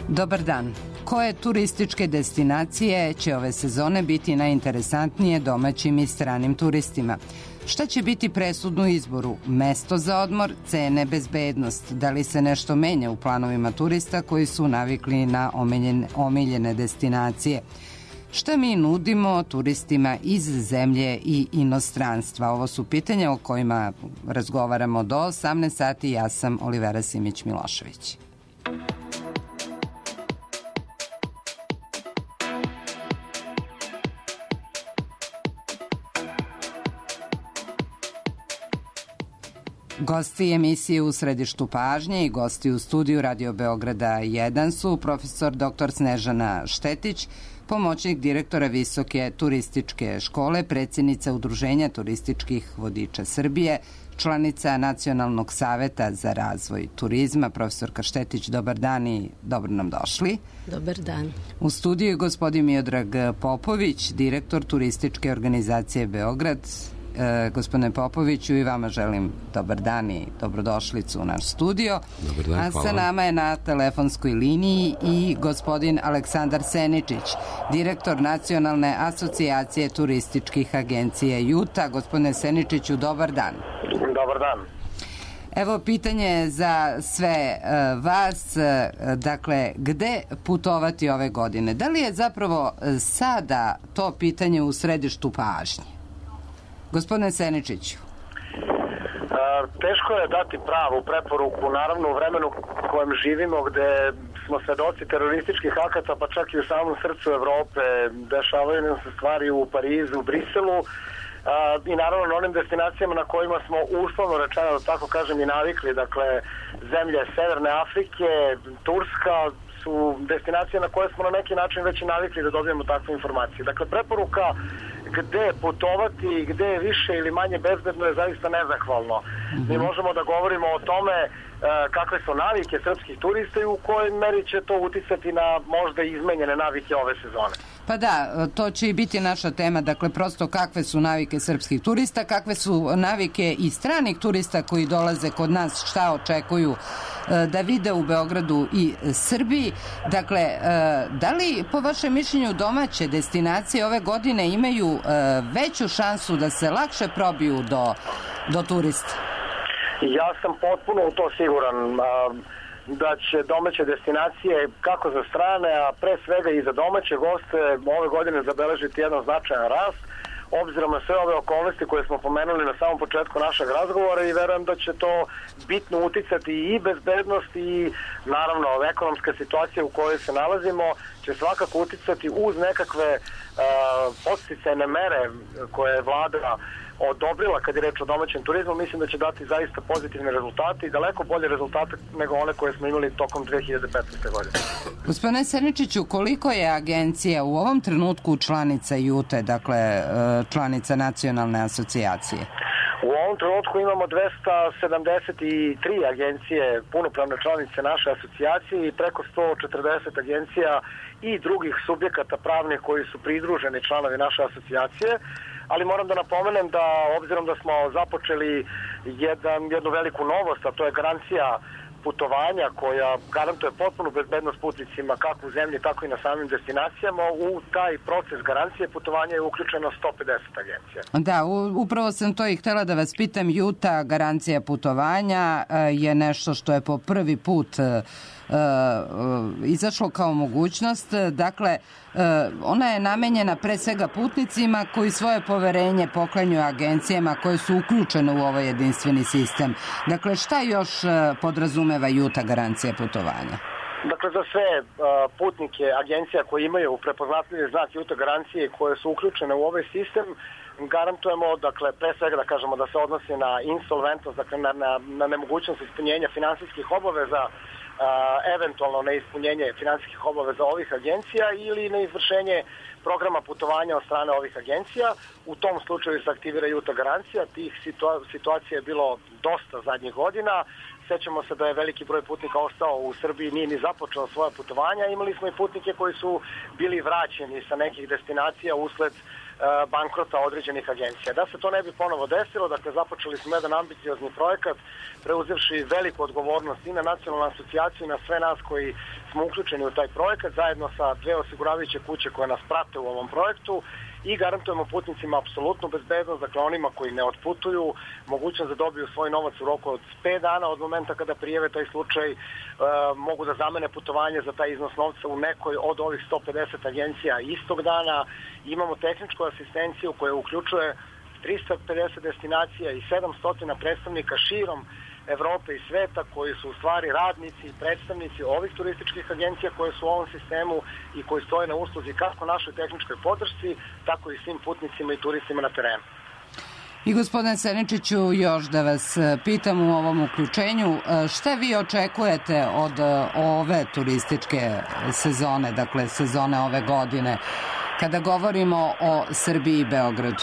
Dobar dan. Koje turističke destinacije će ove sezone biti najinteresantnije domaćim i stranim turistima? Šta će biti presudno u izboru? Mesto za odmor, cene, bezbednost. Da li se nešto menja u planovima turista koji su navikli na omiljene destinacije? Šta mi nudimo turistima iz zemlje i inostranstva? Ovo su pitanja o kojima razgovaramo do 18 sati. Ja sam Olivera Simić-Milošević. Gosti emisije U središtu pažnje i gosti u studiju Radio Beograda 1 su profesor dr. Snežana Štetić, pomoćnik direktora Visoke turističke škole, predsjednica Udruženja turističkih vodiča Srbije, članica Nacionalnog saveta za razvoj turizma. Profesorka Štetić, dobar dan i dobro nam došli. Dobar dan. U studiju je gospodin Miodrag Popović, direktor turističke organizacije Beograd. Gospodine Popoviću, i vama želim dobar dan i dobrodošlicu u naš studio. Dobar dan, hvala. A sa nama je na telefonskoj liniji i gospodin Aleksandar Seničić, direktor Nacionalne asocijacije turističkih agencija JUTA. Gospodine Seničiću, dobar dan. Dobar dan. Evo pitanje za sve vas, dakle, gde putovati ove godine? Da li je zapravo sada to pitanje u središtu pažnje? Gospodine Seničiću. Teško je dati pravu preporuku, naravno u vremenu u kojem živimo, gde smo svedoci terorističkih akata, pa čak i u samom srcu Evrope, dešavaju nam se stvari u Parizu, u Briselu, i naravno na onim destinacijama na kojima smo uslovno rečeno, da tako kažem, i navikli, dakle zemlje Severne Afrike, Turska, su destinacije na koje smo na neki način već i navikli da dobijemo takve informacije. Dakle, preporuka gde putovati, gde je više ili manje bezbedno je zaista nezahvalno. Mi možemo da govorimo o tome kakve su navike srpskih turista i u kojoj meri će to uticati na možda izmenjene navike ove sezone. Pa da, to će i biti naša tema, dakle prosto kakve su navike srpskih turista, kakve su navike i stranih turista koji dolaze kod nas, šta očekuju da vide u Beogradu i Srbiji. Dakle, da li po vašem mišljenju domaće destinacije ove godine imaju veću šansu da se lakše probiju do turista? Ja sam potpuno u to siguran da će domaće destinacije, kako za strane, a pre svega i za domaće goste, ove godine zabeležiti jedan značajan rast, obzirom na sve ove okolnosti koje smo pomenuli na samom početku našeg razgovora, i verujem da će to bitno uticati i bezbednost i naravno ekonomska situacija u kojoj se nalazimo će svakako uticati uz nekakve podsticajne mere koje je vlada odobrila kad je reč o domaćem turizmu. Mislim da će dati zaista pozitivne rezultate i daleko bolje rezultate nego one koje smo imali tokom 2015. godine. Gospodine Seničiću, koliko je agencija u ovom trenutku članica JUTE, dakle članica Nacionalne asocijacije? U ovom trenutku imamo 273 agencije, punopravne članice naše asocijacije i preko 140 agencija i drugih subjekata pravnih koji su pridruženi članovi naše asocijacije, ali moram da napomenem da obzirom da smo započeli jednu veliku novost, a to je garancija putovanja koja garantuje potpunu bezbednost putnicima kako u zemlji, tako i na samim destinacijama. U taj proces garancije putovanja je uključeno 150 agencija. Da, upravo sam to i htjela da vas pitam. JUTA garancija putovanja je nešto što je po prvi put izašlo kao mogućnost. Dakle, ona je namenjena pre svega putnicima koji svoje poverenje poklanjuju agencijama koje su uključene u ovaj jedinstveni sistem. Dakle, šta još podrazumeva JUTA garancija putovanja? Dakle, za sve putnike agencija koji imaju prepoznatljivi znak JUTA garancije koje su uključene u ovaj sistem, garantujemo, dakle, pre svega da kažemo da se odnosi na insolventnost, dakle na nemogućnost ispunjenja finansijskih obaveza, eventualno neispunjenje finansijskih obaveza ovih agencija ili neizvršenje programa putovanja od strane ovih agencija. U tom slučaju se aktivira JUTA garancija. Tih situacija je bilo dosta zadnjih godina. Sećamo se da je veliki broj putnika ostao u Srbiji, nije ni započeo svoje putovanja. Imali smo i putnike koji su bili vraćeni sa nekih destinacija usled bankrota određenih agencija. Da se to ne bi ponovo desilo, dakle započeli smo jedan ambiciozni projekat, preuzevši veliku odgovornost i na nacionalnu asocijaciju i na sve nas koji smo uključeni u taj projekat, zajedno sa 2 osiguravajuće kuće koje nas prate u ovom projektu, i garantujemo putnicima apsolutnu bezbednost, dakle onima koji ne otputuju, mogućnost da dobiju svoj novac u roku od 5 dana od momenta kada prijave taj slučaj, mogu da zamene putovanje za taj iznos novca u nekoj od ovih 150 agencija istog dana. Imamo tehničku asistenciju koja uključuje 350 destinacija i 700 predstavnika širom Evrope i sveta koji su u stvari radnici i predstavnici ovih turističkih agencija koje su u ovom sistemu i koji stoje na usluzi kako našoj tehničkoj podršci, tako i svim putnicima i turistima na terenu. I gospodine Seničiću, još da vas pitam u ovom uključenju, šta vi očekujete od ove turističke sezone, dakle sezone ove godine, kada govorimo o Srbiji i Beogradu?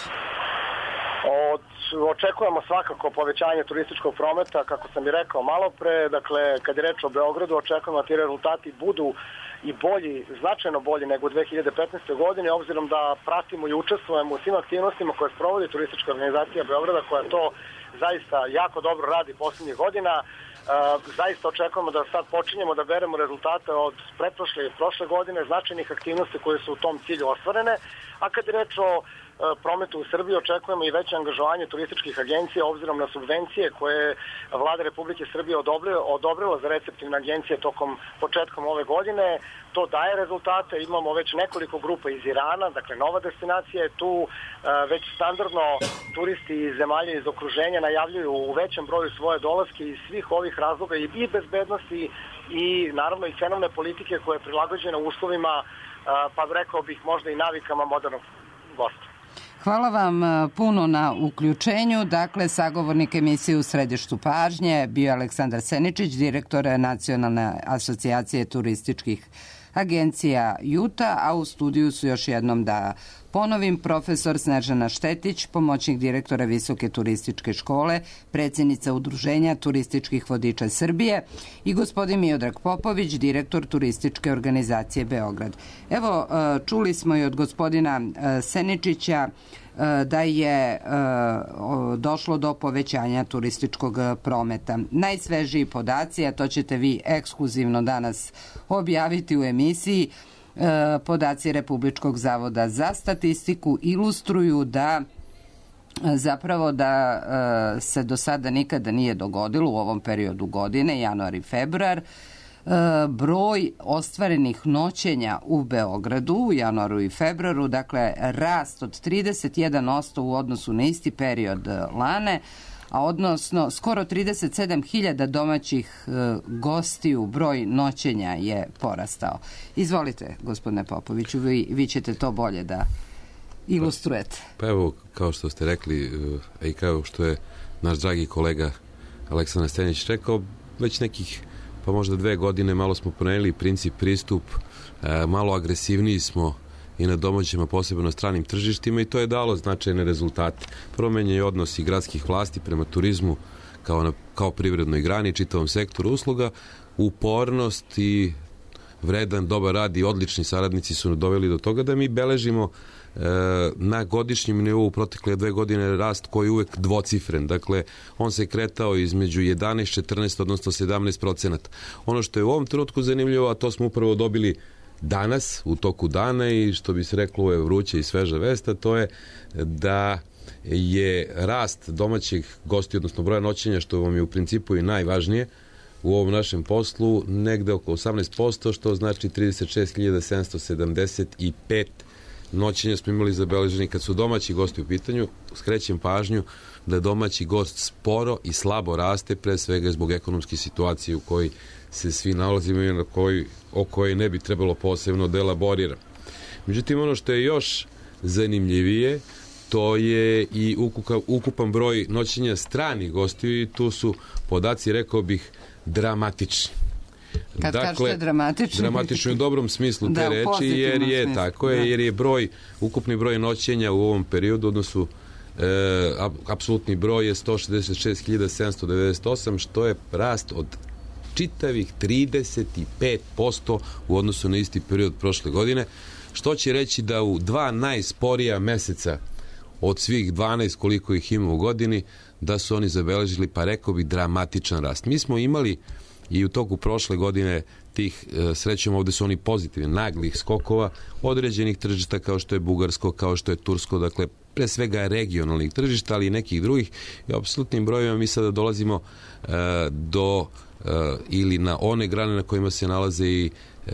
Očekujemo svakako povećanje turističkog prometa, kako sam i rekao malo pre. Dakle, kad je reč o Beogradu, očekujemo da ti rezultati budu i bolji, značajno bolji nego u 2015. godini, obzirom da pratimo i učestvujemo u svim aktivnostima koje sprovodi turistička organizacija Beograda, koja to zaista jako dobro radi poslednjih godina. Zaista očekujemo da sad počinjemo da beremo rezultate od pretprošle i prošle godine, značajnih aktivnosti koje su u tom cilju ostvarene, a kad je reč o prometu u Srbiji, očekujemo i veće angažovanje turističkih agencija obzirom na subvencije koje Vlada Republike Srbije odobrila za receptivne agencije početkom ove godine. To daje rezultate, imamo već nekoliko grupa iz Irana, dakle nova destinacija je tu, već standardno turisti iz zemalja iz okruženja najavljuju u većem broju svoje dolaske iz svih ovih razloga i bezbednosti i naravno i cenovne politike koja je prilagođena uslovima, pa rekao bih možda i navikama modernog gosta. Hvala vam puno na uključenju. Dakle, sagovornik emisije U središtu pažnje bio Aleksandar Seničić, direktor Nacionalne asocijacije turističkih agencija JUTA, a u studiju su još jednom da ponovim profesor Snežana Štetić, pomoćnik direktora Visoke turističke škole, predsjednica Udruženja turističkih vodiča Srbije i gospodin Miodrag Popović, direktor turističke organizacije Beograd. Evo, čuli smo i od gospodina Seničića da je došlo do povećanja turističkog prometa. Najsvežiji podaci, a to ćete vi ekskluzivno danas objaviti u emisiji, podaci Republičkog zavoda za statistiku ilustruju da zapravo da se do sada nikada nije dogodilo u ovom periodu godine, januar i februar, broj ostvarenih noćenja u Beogradu u januaru i februaru, dakle rast od 31% u odnosu na isti period lane, a odnosno skoro 37.000 domaćih gostiju broj noćenja je porastao. Izvolite, gospodine Popoviću, vi ćete to bolje da ilustrujete. Pa evo, kao što ste rekli, i kao što je naš dragi kolega Aleksandar Stenić rekao, već nekih pa možda 2 godine malo smo promenili princip, pristup, malo agresivniji smo i na domaćim, a posebno na stranim tržištima i to je dalo značajne rezultate. Promenjen je odnos i gradskih vlasti prema turizmu kao privrednoj grani, čitavom sektoru usluga, upornost i vredan, dobar rad i odlični saradnici su doveli do toga da mi beležimo na godišnjem nivou protekle 2 godine rast koji je uvek dvocifren. Dakle, on se kretao između 11, 14, odnosno 17%. Ono što je u ovom trenutku zanimljivo, a to smo upravo dobili danas, u toku dana i što bi se reklo je vruća i sveža vesta, to je da je rast domaćih gosti, odnosno broja noćenja, što vam je u principu i najvažnije u ovom našem poslu, negde oko 18%, što znači 36.775 noćenja smo imali zabeleženi. Kad su domaći gosti u pitanju, skrećem pažnju da domaći gost sporo i slabo raste, pre svega zbog ekonomske situacije u kojoj se svi nalazimo i o kojoj ne bi trebalo posebno da elaboriram. Međutim, ono što je još zanimljivije, to je i ukupan broj noćenja stranih gostiju i tu su podaci, rekao bih, dramatični. Kad kažete dramatično? Dramatično u dobrom smislu te reči, jer je tako je, jer je ukupni broj noćenja u ovom periodu, odnosu apsolutni broj je 166.798, što je rast od čitavih 35% u odnosu na isti period prošle godine, što će reći da u 2 najsporija meseca od svih 12 koliko ih ima u godini, da su oni zabeležili, pa rekao bi, dramatičan rast. Mi smo imali i u toku prošle godine tih, srećom, ovde su oni pozitivni, naglih skokova određenih tržišta kao što je bugarsko, kao što je tursko, dakle pre svega regionalnih tržišta, ali i nekih drugih. I apsolutnim brojima mi sada dolazimo do ili na one grane na kojima se nalaze i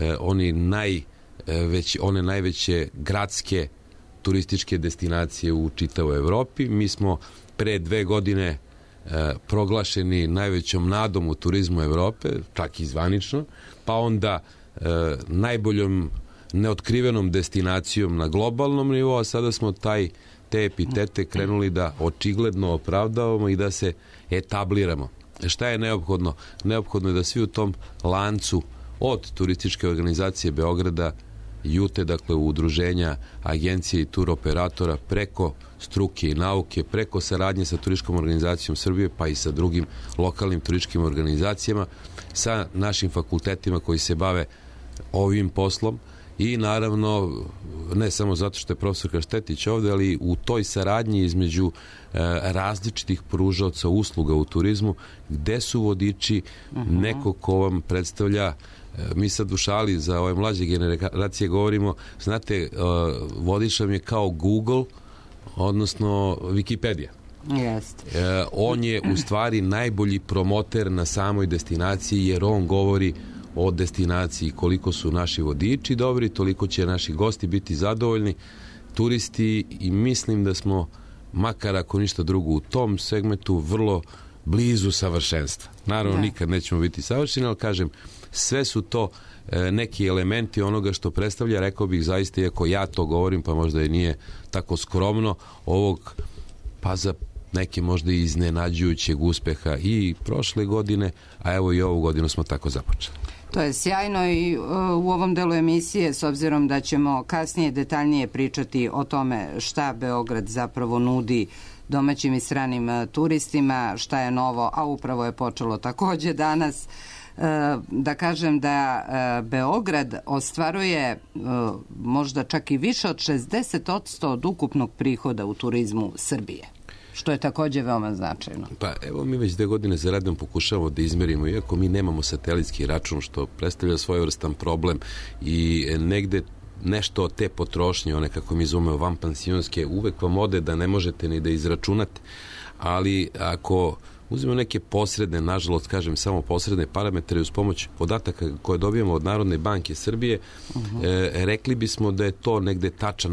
one najveće gradske turističke destinacije u čitavoj Evropi. Mi smo pre 2 godine proglašeni najvećom nadom u turizmu Evrope, čak i zvanično, pa onda najboljom neotkrivenom destinacijom na globalnom nivou, a sada smo te epitete krenuli da očigledno opravdavamo i da se etabliramo. Šta je neophodno? Neophodno je da svi u tom lancu od turističke organizacije Beograda, JUTE, dakle udruženja, agencije i tur operatora, preko struke i nauke, preko saradnje sa turističkom organizacijom Srbije, pa i sa drugim lokalnim turističkim organizacijama, sa našim fakultetima koji se bave ovim poslom i naravno ne samo zato što je profesorka Štetić ovde, ali u toj saradnji između različitih pružaoca usluga u turizmu, gde su vodiči neko ko vam predstavlja. Mi sad u šali za ove mlađe generacije govorimo, znate, vodič vam je kao Google, odnosno Wikipedia. On je u stvari najbolji promoter na samoj destinaciji, jer on govori o destinaciji, koliko su naši vodiči dobri, toliko će naši gosti biti zadovoljni, turisti, i mislim da smo, makar ako ništa drugo, u tom segmentu vrlo blizu savršenstva. Naravno, nikad nećemo biti savršeni, ali kažem, sve su to neki elementi onoga što predstavlja, rekao bih zaista, iako ja to govorim, pa možda i nije tako skromno, ovog, pa za neke možda i iznenađujućeg uspeha i prošle godine, a evo i ovu godinu smo tako započeli. To je sjajno i u ovom delu emisije, s obzirom da ćemo kasnije detaljnije pričati o tome šta Beograd zapravo nudi domaćim i stranim turistima, šta je novo, a upravo je počelo takođe danas, da kažem da Beograd ostvaruje možda čak i više od 60% od ukupnog prihoda u turizmu Srbije, što je takođe veoma značajno. Pa evo, mi već 2 godine za redom pokušavamo da izmerimo, iako mi nemamo satelitski račun, što predstavlja svojevrstan problem i negde nešto od te potrošnje, one kako mi zovemo vanpansionske, uvek vam ode da ne možete ni da izračunate, ali ako uzmemo neke posredne, nažalost kažem samo posredne parametre uz pomoć podataka koje dobijemo od Narodne banke Srbije, rekli bismo da je to negde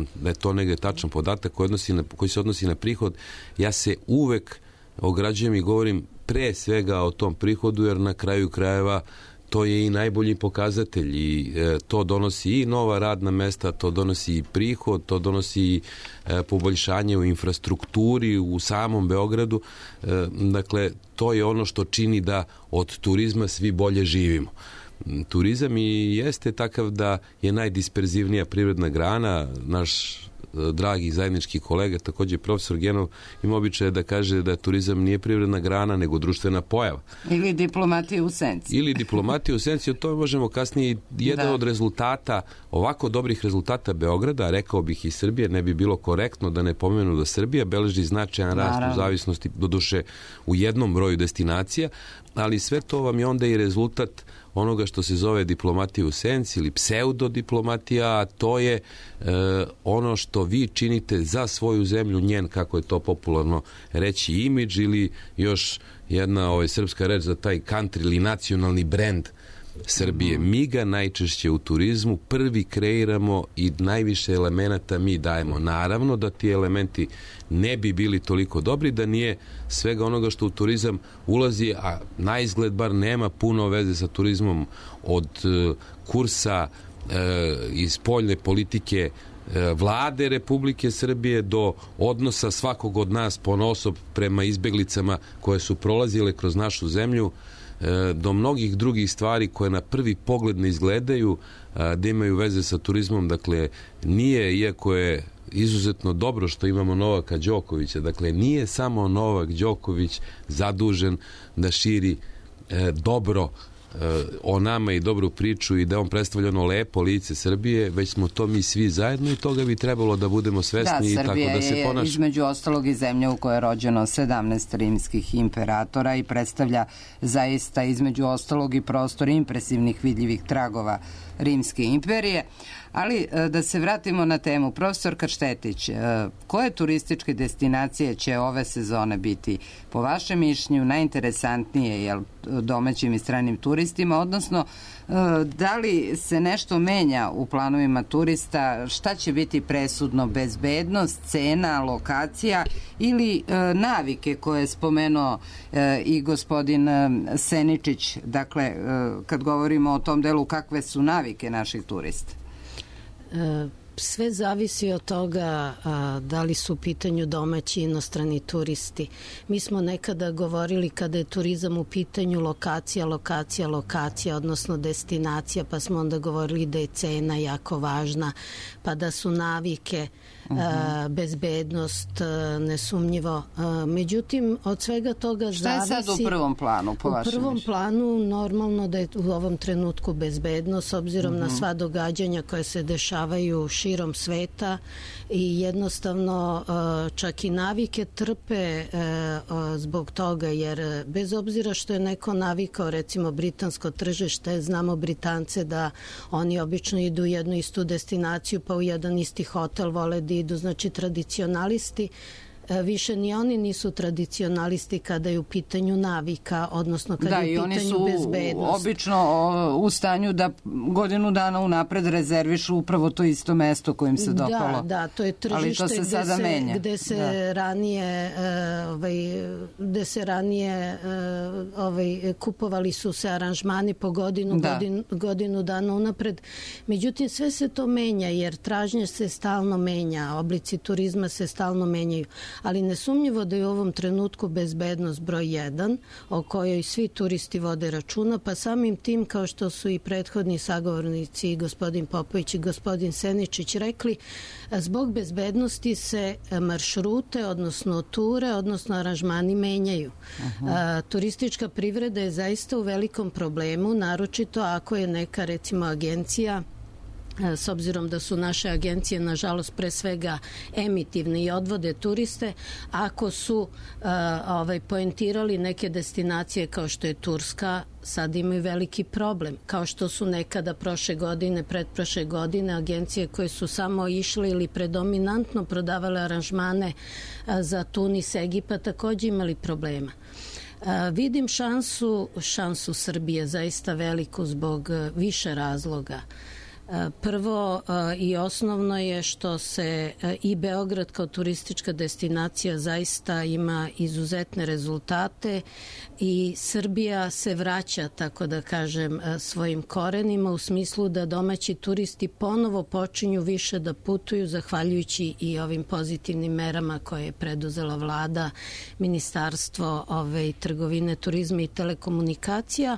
tačan podatak koji se odnosi na prihod. Ja se uvek ograđujem i govorim pre svega o tom prihodu, jer na kraju krajeva to je i najbolji pokazatelj i to donosi i nova radna mesta, to donosi i prihod, to donosi i poboljšanje u infrastrukturi u samom Beogradu. Dakle, to je ono što čini da od turizma svi bolje živimo. Turizam i jeste takav da je najdisperzivnija privredna grana. Naš dragi zajednički kolega, takođe profesor Genov, ima običaj da kaže da turizam nije privredna grana, nego društvena pojava. Ili diplomatija u senci. O tome možemo kasnije. Jedan od rezultata, ovako dobrih rezultata Beograda, rekao bih i Srbije, ne bi bilo korektno da ne pomenu da Srbija beleži značajan rast u zavisnosti, doduše u jednom broju destinacija, ali sve to vam je onda i rezultat onoga što se zove diplomatija u senci ili pseudodiplomatija, a to je ono što vi činite za svoju zemlju, njen, kako je to popularno reći, imidž, ili još jedna srpska reč za taj country ili nacionalni brend Srbije. Mi ga najčešće u turizmu prvi kreiramo i najviše elemenata mi dajemo. Naravno da ti elementi ne bi bili toliko dobri da nije svega onoga što u turizam ulazi, a na izgled bar nema puno veze sa turizmom, od kursa iz spoljne politike Vlade Republike Srbije do odnosa svakog od nas ponaosob prema izbeglicama koje su prolazile kroz našu zemlju, do mnogih drugih stvari koje na prvi pogled ne izgledaju da imaju veze sa turizmom. Dakle, nije, iako je izuzetno dobro što imamo Novaka Đokovića, dakle, nije samo Novak Đoković zadužen da širi dobro o nama i dobru priču i da on predstavlja ono lepo lice Srbije, već smo to mi svi zajedno i toga bi trebalo da budemo svesni i tako da se ponaša. Srbija je između ostalog i zemlja u kojoj je rođeno 17 rimskih imperatora i predstavlja zaista između ostalog i prostor impresivnih vidljivih tragova Rimske imperije. Ali da se vratimo na temu. Profesor Krštetić, koje turističke destinacije će ove sezone biti po vašem mišljenju najinteresantnije domaćim i stranim turistima, odnosno da li se nešto menja u planovima turista, šta će biti presudno, bezbednost, cena, lokacija ili navike koje je spomenuo i gospodin Seničić, dakle kad govorimo o tom delu kakve su navike naših turista? Sve zavisi od toga da li su u pitanju domaći i inostrani turisti. Mi smo nekada govorili kada je turizam u pitanju lokacija, odnosno destinacija, pa smo onda govorili da je cena jako važna, pa da su navike, bezbednost, nesumnjivo. Međutim, od svega toga zavisi... Šta je sad u prvom planu, po vašem mišljenju? U prvom planu normalno da je u ovom trenutku bezbednost, s obzirom na sva događanja koje se dešavaju širom sveta i jednostavno čak i navike trpe zbog toga, jer bez obzira što je neko navikao recimo britansko tržište, znamo Britance da oni obično idu u jednu istu destinaciju pa u jedan isti hotel vole da idu, znači tradicionalisti. Više ni oni nisu tradicionalisti kada je u pitanju navika, odnosno kada je u pitanju bezbednost. Da, i oni su obično u stanju da godinu dana unapred rezervišu upravo to isto mesto kojim se dopalo. Da, to je tržište gde se ranije kupovali su se aranžmani po godinu dana unapred. Međutim, sve se to menja jer tražnje se stalno menja, oblici turizma se stalno menjaju. Ali nesumnjivo da je u ovom trenutku bezbednost broj 1, o kojoj svi turisti vode računa, pa samim tim, kao što su i prethodni sagovornici, gospodin Popović i gospodin Seničić rekli, zbog bezbednosti se maršrute, odnosno ture, odnosno aranžmani menjaju. Turistička privreda je zaista u velikom problemu, naročito ako je neka, recimo, agencija, s obzirom da su naše agencije nažalost pre svega emitivne i odvode turiste, ako su poentirali neke destinacije kao što je Turska, sad imaju veliki problem, kao što su nekada prošle godine, pretprošle godine agencije koje su samo išle ili predominantno prodavale aranžmane za Tunis, Egipat, takođe imali problema. Vidim šansu Srbije zaista veliku zbog više razloga. Prvo i osnovno je što se i Beograd kao turistička destinacija zaista ima izuzetne rezultate i Srbija se vraća, tako da kažem, svojim korenima u smislu da domaći turisti ponovo počinju više da putuju zahvaljujući i ovim pozitivnim merama koje je preduzela vlada, Ministarstvo trgovine, turizma i telekomunikacija.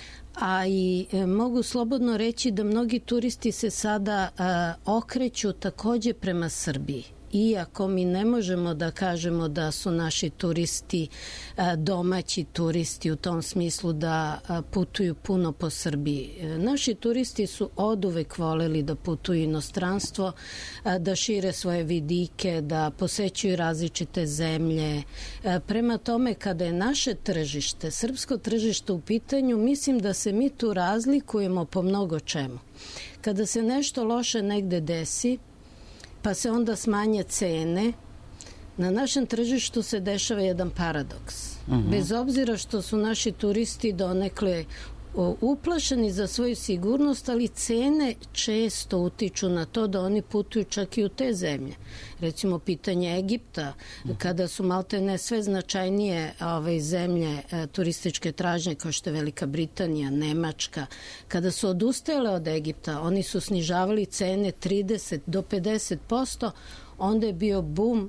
A i mogu slobodno reći da mnogi turisti se sada okreću takođe prema Srbiji. Iako mi ne možemo da kažemo da su naši turisti domaći turisti u tom smislu da putuju puno po Srbiji. Naši turisti su oduvek voleli da putuju u inostranstvo, da šire svoje vidike, da posećuju različite zemlje. Prema tome, kada je naše tržište, srpsko tržište u pitanju, mislim da se mi tu razlikujemo po mnogo čemu. Kada se nešto loše negde desi, pa se onda smanje cene, na našem tržištu se dešava jedan paradoks. Bez obzira što su naši turisti donekle uplašeni za svoju sigurnost, ali cene često utiču na to da oni putuju čak i u te zemlje. Recimo, pitanje Egipta, kada su maltene sve značajnije zemlje turističke tražnje, kao što je Velika Britanija, Nemačka, kada su odustajale od Egipta, oni su snižavali cene 30 do 50%, onda je bio bum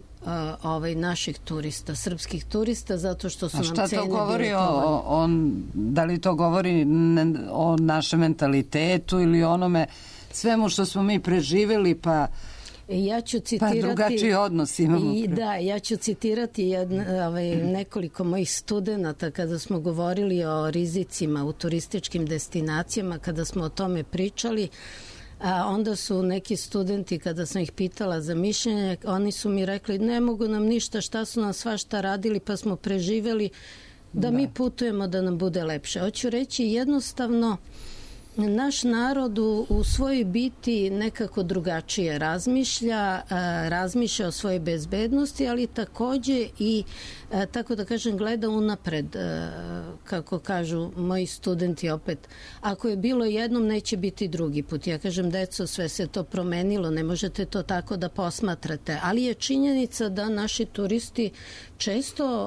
naših turista, srpskih turista, zato što su nam cene bile povoljne. A šta to govori da li to govori o našem mentalitetu ili onome svemu što smo mi preživjeli, pa Ja ću citirati... Pa drugačiji odnos imamo. Da, ja ću citirati nekoliko mojih studenata kada smo govorili o rizicima u turističkim destinacijama, kada smo o tome pričali. A onda su neki studenti, kada sam ih pitala za mišljenje, oni su mi rekli ne mogu nam ništa, šta su nam svašta radili pa smo preživeli, da mi putujemo da nam bude lepše. Hoću reći jednostavno, naš narod u svojoj biti nekako drugačije razmišlja o svojoj bezbednosti, ali takođe i, tako da kažem, gleda unapred, kako kažu moji studenti opet. Ako je bilo jednom, neće biti drugi put. Ja kažem, deco, sve se to promenilo, ne možete to tako da posmatrate. Ali je činjenica da naši turisti često,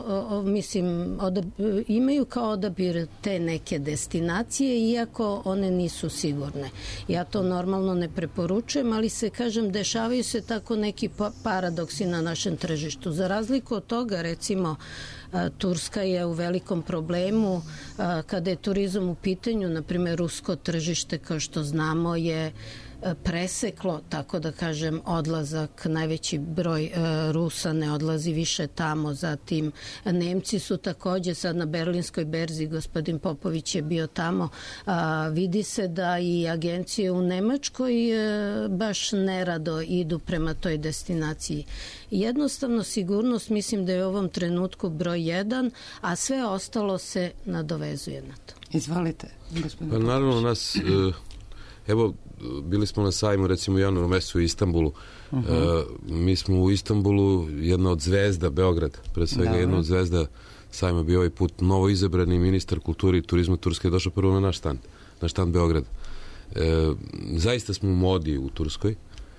imaju kao odabir te neke destinacije, iako one nisu sigurne. Ja to normalno ne preporučujem, ali kažem, dešavaju se tako neki paradoksi na našem tržištu. Za razliku od toga, recimo, Turska je u velikom problemu kada je turizam u pitanju, na primjer, rusko tržište, kao što znamo, je preseklo, tako da kažem, odlazak. Najveći broj Rusa ne odlazi više tamo. Zatim Nemci su takođe sad na Berlinskoj berzi, gospodin Popović je bio tamo. Vidi se da i agencije u Nemačkoj baš nerado idu prema toj destinaciji. Jednostavno, sigurnost mislim da je u ovom trenutku broj 1, a sve ostalo se nadovezuje na to. Izvolite, gospodin Popović. Naravno, nas... Evo, bili smo na sajmu, recimo u januaru mesecu u Istanbulu. Mi smo u Istanbulu jedna od zvezda, Beograd, pre svega jedna od zvezda sajma bio ovaj put novo izabrani ministar kulture i turizma Turske, došao prvo na naš štand Beograd. Zaista smo u modi u Turskoj,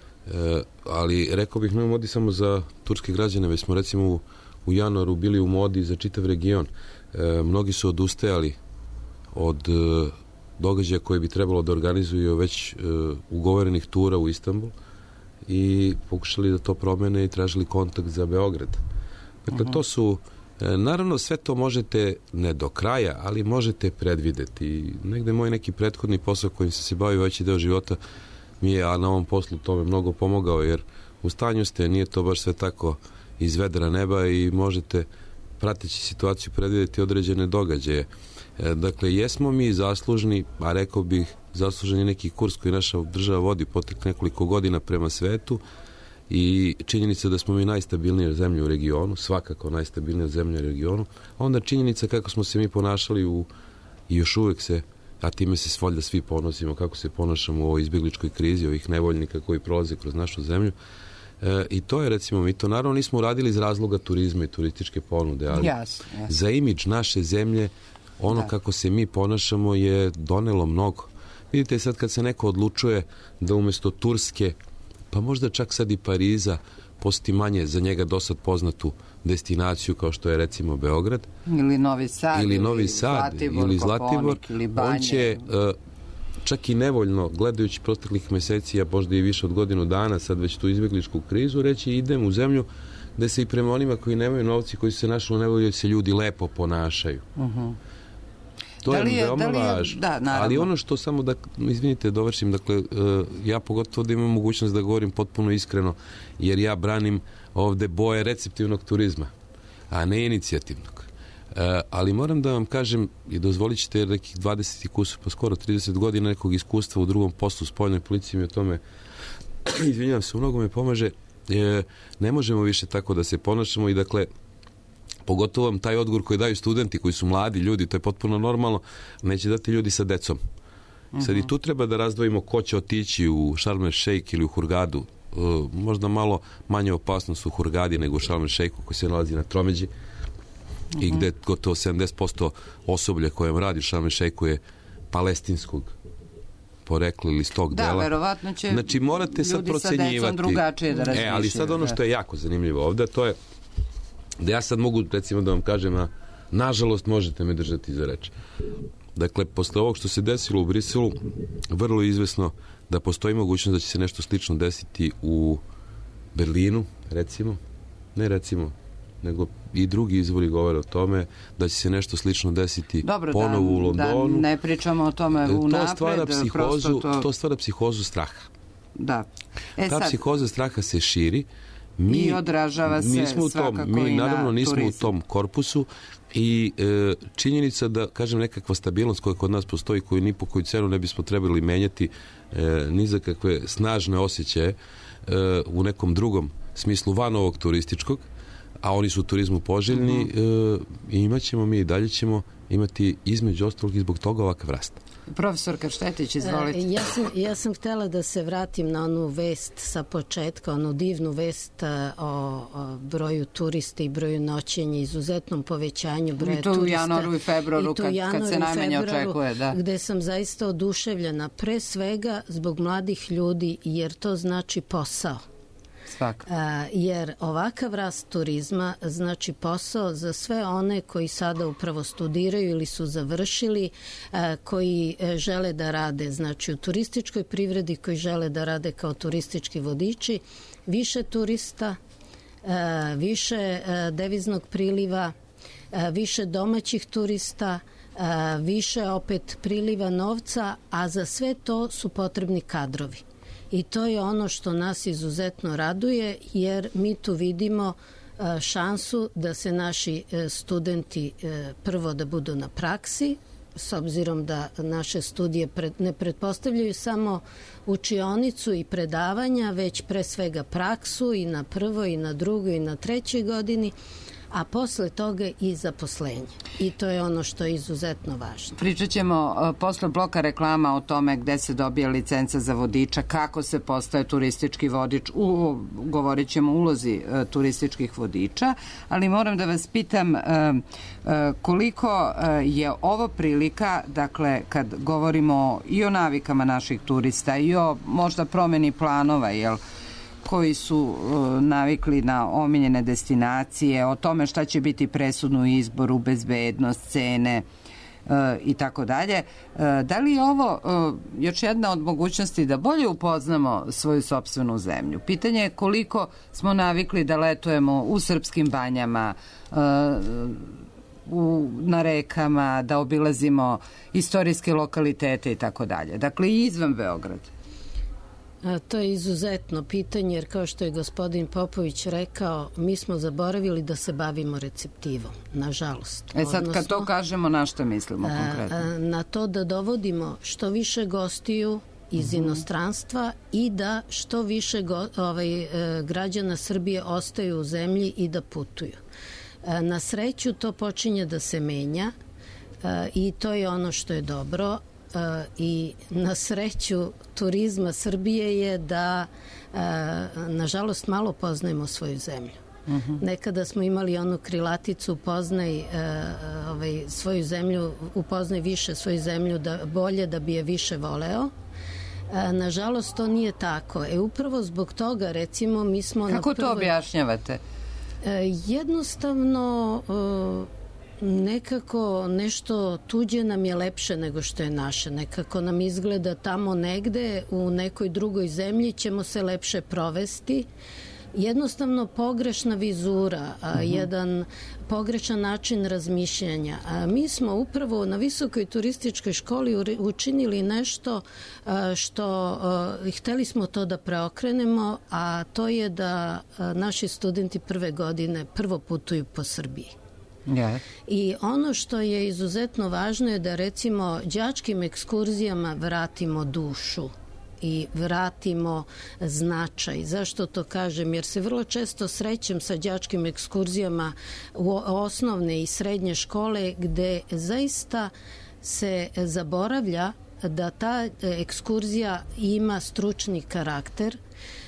ali rekao bih ne u modi samo za turske građane, već smo recimo u januaru bili u modi za čitav region. Mnogi su odustajali od događaja koje bi trebalo da organizuju već ugovorenih tura u Istanbul i pokušali da to promene i tražili kontakt za Beograd. Dakle, to su, naravno, sve to možete, ne do kraja, ali možete predvideti. Negde moj neki prethodni posao kojim sam se bavio veći deo života mi je, a na ovom poslu tome mnogo pomogao, jer u stanju ste, nije to baš sve tako iz vedra neba i možete, prateći situaciju, predvideti određene događaje. Dakle, jesmo mi zaslužni, a rekao bih, zaslužen je neki kurs koji naša država vodi potek nekoliko godina prema svetu i činjenica da smo mi najstabilnija zemlja u regionu, svakako najstabilnija zemlja u regionu, a onda činjenica kako smo se mi ponašali i još uvek se, a time se valjda svi ponosimo, kako se ponašamo u ovoj izbjegličkoj krizi, ovih nevoljnika koji prolaze kroz našu zemlju. I to je, recimo, mi to naravno nismo uradili iz razloga turizma i turističke ponude, ali za imidž naše zemlje kako se mi ponašamo je donelo mnogo. Vidite, sad kad se neko odlučuje da umesto Turske, pa možda čak sad i Pariza, posjeti manje za njega dosad poznatu destinaciju kao što je recimo Beograd ili Novi Sad ili Zlatibor, on će čak i nevoljno, gledajući proteklih meseci, a možda i više od godinu dana, sad već tu izbjegličku krizu, reći idem u zemlju gde se i prema onima koji nemaju novci, koji su se našli u nevolji, se ljudi lepo ponašaju. To je veoma važno. Ali ono što samo da, izvinite, dovršim, dakle, ja pogotovo da imam mogućnost da govorim potpuno iskreno, jer ja branim ovde boje receptivnog turizma, a ne inicijativnog. Ali moram da vam kažem, i dozvolit ćete nekih 20 i kusur, pa skoro 30 godina nekog iskustva u drugom poslu spoljnoj policiji mi o tome, izvinjavam se, mnogo me pomaže, ne možemo više tako da se ponašamo i dakle, pogotovo vam taj odgovor koji daju studenti, koji su mladi ljudi, to je potpuno normalno, neće dati ljudi sa decom. Sad i tu treba da razdvojimo ko će otići u Sharm el Sheikh ili u Hurgadu. Možda malo manje opasnost u Hurgadi nego u Sharm el Sheikhu koji se nalazi na tromeđi i gde gotovo 70% osoblja kojem radi u Sharm el Sheikhu je palestinskog porekla ili iz tog dela. Verovatno će znači, morate sad procenjivati. Ljudi sa decom drugačije da razmišljaju. Ali sad ono što je jako zanimljivo ovde, to je da ja sad mogu, recimo, da vam kažem, nažalost možete me držati za reč. Dakle, posle ovog što se desilo u Briselu, vrlo je izvesno da postoji mogućnost da će se nešto slično desiti u Berlinu, nego i drugi izvori govore o tome da će se nešto slično desiti ponovo u Londonu. Da ne pričamo o tome unapred. To stvara psihozu straha. Da. Ta psihoza straha se širi. I odražava se svakako mi, i na naravno, nismo turizam. u tom korpusu i činjenica da, kažem, nekakva stabilnost koja kod nas postoji, koju ni po koju cenu ne bismo trebali menjati, ni za kakve snažne osjećaje u nekom drugom smislu van ovog turističkog, a oni su u turizmu poželjni, i imaćemo mi i dalje ćemo imati između ostalog i zbog toga ovakav rast. Profesorka Štetić, izvolite. Ja sam htjela da se vratim na onu vest sa početka, onu divnu vest o broju turista i broju noćenja, izuzetnom povećanju broja turista. I to u januaru i februaru, kad se najmanje očekuje. Da. Gde sam zaista oduševljena, pre svega zbog mladih ljudi, jer to znači posao. Jer ovakav rast turizma znači posao za sve one koji sada upravo studiraju ili su završili, koji žele da rade znači u turističkoj privredi, koji žele da rade kao turistički vodiči, više turista, više deviznog priliva, više domaćih turista, više opet priliva novca, a za sve to su potrebni kadrovi. I to je ono što nas izuzetno raduje, jer mi tu vidimo šansu da se naši studenti prvo da budu na praksi, s obzirom da naše studije ne pretpostavljaju samo učionicu i predavanja, već pre svega praksu i na prvoj, i na drugoj, i na trećoj godini, a posle toga i zaposlenje. I to je ono što je izuzetno važno. Pričat ćemo posle bloka reklama o tome gde se dobija licenca za vodiča, kako se postaje turistički vodič, govorit ćemo o ulozi turističkih vodiča, ali moram da vas pitam koliko je ovo prilika, dakle, kad govorimo i o navikama naših turista i o možda promeni planova, jel, koji su navikli na omiljene destinacije, o tome šta će biti presudno u izboru, bezbednost, cene i tako dalje. Da li je ovo još jedna od mogućnosti da bolje upoznamo svoju sopstvenu zemlju? Pitanje je koliko smo navikli da letujemo u srpskim banjama, na rekama, da obilazimo istorijske lokalitete i tako dalje. Dakle, i izvan Beograda. To je izuzetno pitanje, jer kao što je gospodin Popović rekao, mi smo zaboravili da se bavimo receptivom, nažalost. Sad kad to kažemo, na što mislimo konkretno? Na to da dovodimo što više gostiju iz inostranstva i da što više građana Srbije ostaju u zemlji i da putuju. Na sreću to počinje da se menja i to je ono što je dobro. I na sreću turizma Srbije je da nažalost malo poznajemo svoju zemlju. Nekada smo imali onu krilaticu upoznaj više svoju zemlju, bolje da bi je više voleo. Nažalost to nije tako. Upravo zbog toga, recimo, mi smo... Kako to objašnjavate? Jednostavno nekako nešto tuđe nam je lepše nego što je naše. Nekako nam izgleda tamo negde u nekoj drugoj zemlji ćemo se lepše provesti. Jednostavno pogrešna vizura, jedan pogrešan način razmišljanja. Mi smo upravo na Visokoj turističkoj školi učinili nešto što hteli smo to da preokrenemo, a to je da naši studenti prve godine prvo putuju po Srbiji. I ono što je izuzetno važno je da, recimo, đačkim ekskurzijama vratimo dušu i vratimo značaj. Zašto to kažem? Jer se vrlo često srećem sa đačkim ekskurzijama u osnovne i srednje škole, gde zaista se zaboravlja da ta ekskurzija ima stručni karakter,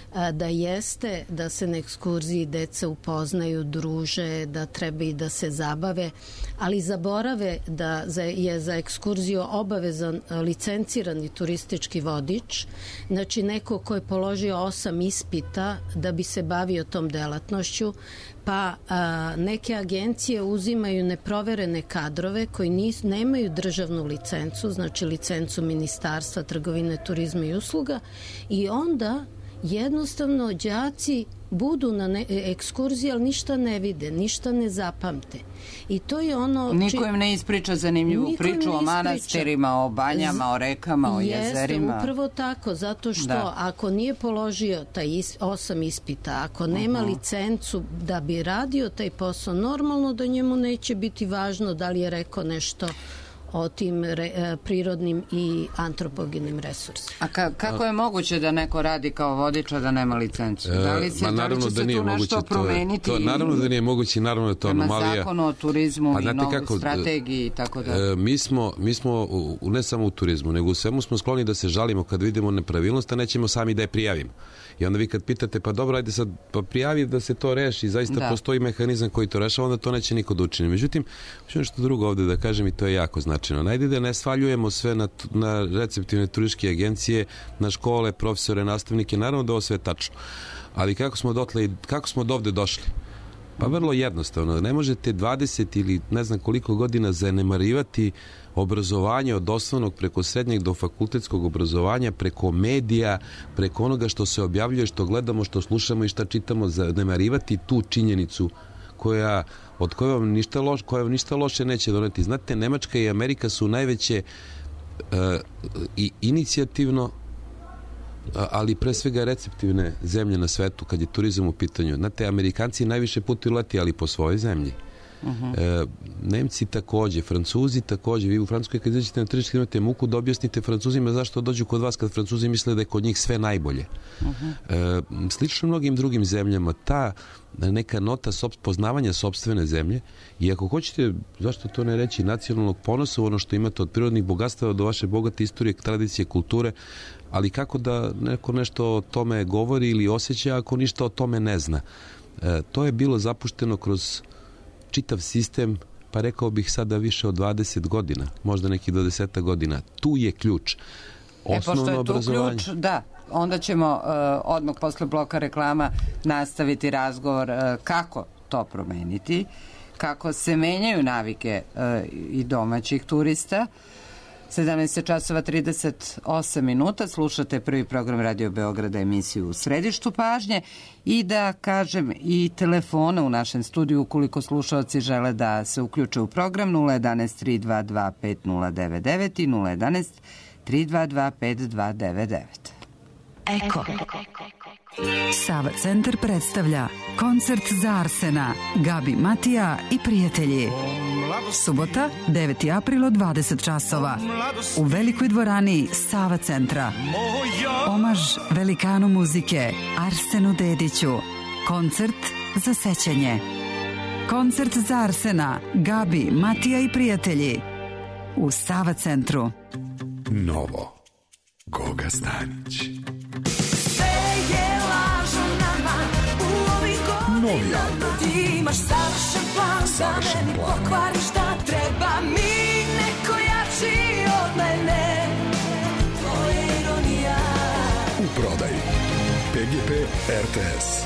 da se na ekskurziji deca upoznaju, druže, da treba i da se zabave, ali zaborave da je za ekskurziju obavezan licencirani turistički vodič, znači neko ko je položio 8 ispita da bi se bavio tom delatnošću, pa neke agencije uzimaju neproverene kadrove koji nemaju državnu licencu, znači licencu Ministarstva trgovine, turizma i usluga, i onda jednostavno đaci budu na ekskurziji, ali ništa ne vide, ništa ne zapamte. I to je ono... Niko im ne ispriča zanimljivu priču o manastirima, o banjama, o rekama, o jezerima. Jeste, upravo tako, zato što ako nije položio taj 8 ispita, ako nema licencu da bi radio taj posao, normalno da njemu neće biti važno da li je rekao nešto o tim prirodnim i antropogenim resursima. A kako je moguće da neko radi kao vodiča da nema licencu? Da li će se tu nešto promeniti? Naravno da nije moguće, naravno da je to anomalija. Prema zakonu o turizmu i novoj strategiji i tako da. Mi smo, ne samo u turizmu, nego u svemu smo skloni da se žalimo kad vidimo nepravilnost, a nećemo sami da je prijavimo. I onda vi kad pitate, pa dobro, ajde sad prijavi da se to reši, zaista postoji mehanizam koji to rešava, onda to neće niko da učini. Međutim, što nešto drugo ovde da kažem i to je jako značajno. Najde da ne svaljujemo sve na receptivne turističke agencije, na škole, profesore, nastavnike, naravno da ovo sve je tačno. Ali kako smo do ovde došli? Pa vrlo jednostavno. Ne možete 20 ili ne znam koliko godina zanemarivati obrazovanje od osnovnog preko srednjeg do fakultetskog obrazovanja, preko medija, preko onoga što se objavljuje, što gledamo, što slušamo i šta čitamo, zanemarivati tu činjenicu od koje vam ništa loše neće doneti. Znate, Nemačka i Amerika su najveće i inicijativno, ali pre svega receptivne zemlje na svetu kad je turizam u pitanju. Znate, Amerikanci najviše putuju leti, ali po svojoj zemlji. Nemci takođe, Francuzi takođe. Vi u Francuskoj kad izađete na tržište imate muku da objasnite Francuzima zašto dođu kod vas kad Francuzi misle da je kod njih sve najbolje. Slično mnogim drugim zemljama ta neka nota poznavanja sopstvene zemlje i ako hoćete, zašto to ne reći, nacionalnog ponosa, ono što imate od prirodnih bogatstava do vaše bogate istorije, tradicije, kulture, ali kako da neko nešto o tome govori ili osjeća ako ništa o tome ne zna. To je bilo zapušteno kroz čitav sistem, pa rekao bih sada više od 20 godina, možda nekih do 10 godina. Tu je ključ. Osnovno obrazovanje. Ključ, da. Onda ćemo odmah posle bloka reklama nastaviti razgovor kako to promeniti, kako se menjaju navike i domaćih turista. 17 časova 38 minuta, slušate prvi program Radio Beograda, emisiju U središtu pažnje i da kažem i telefona u našem studiju ukoliko slušalci žele da se uključe u program 011 322 5099 i 011 322 5299. Eko. Sava centar predstavlja koncert za Arsena, Gabi Matija i prijatelji. Subota, 9. april od 20 časova. U velikoj dvorani Sava centra. Omaž velikanu muzike Arsenu Dediću. Koncert za sećanje. Koncert za Arsena, Gabi, Matija i prijatelji. U Sava centru. Novo. Goga Stanić. Novi album. Ti imaš savršen plan da meni pokvariš šta treba mi neko jači od mene. Tvoja ironija. U prodaji PGP RTS.